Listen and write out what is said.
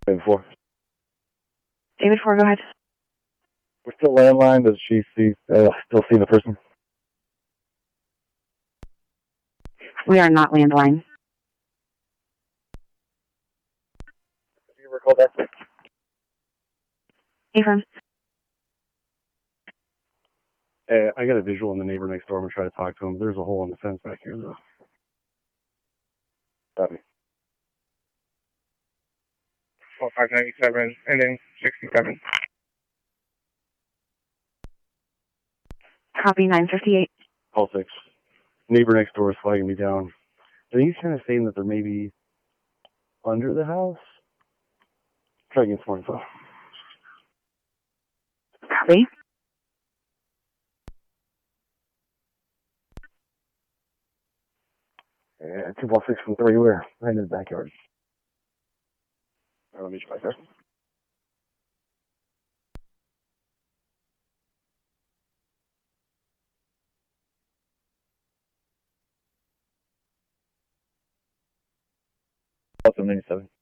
David 4. David 4, go ahead. We're still landline. Does she still see the person? We are not landline. Have you ever called that? Affirm. I got a visual on the neighbor next door. I'm going to try to talk to him. There's a hole in the fence back here, though. Copy. 4597, ending 67. Copy 958. Call 6. Neighbor next door is flagging me down. I think he's kind of saying that they're maybe under the house. Try again some more info. Copy. Yeah, 2 blocks 6 from 3. Where? Right in the backyard. All right, let me try there. Call 97.